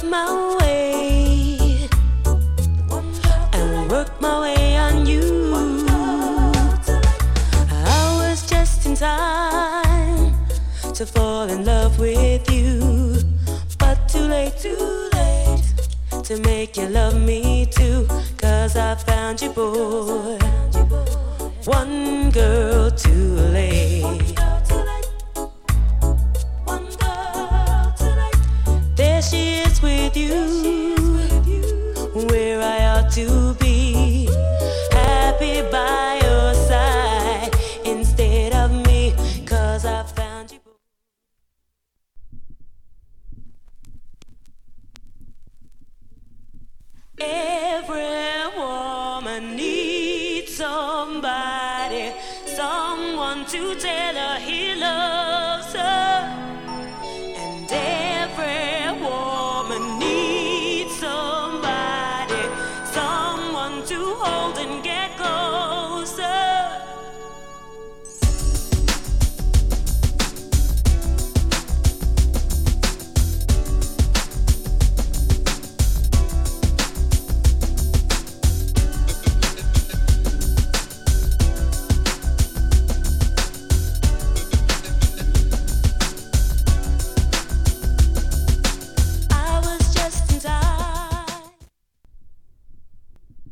lost my way and worked my way on you. I was just in time to fall in love with you, but too late to make you love me too. 'Cause I found you, boy, one girl too late. There she is with you, where I ought to be, happy by your side instead of me. 'Cause I found you. Every woman needs somebody, someone to tell her he loves.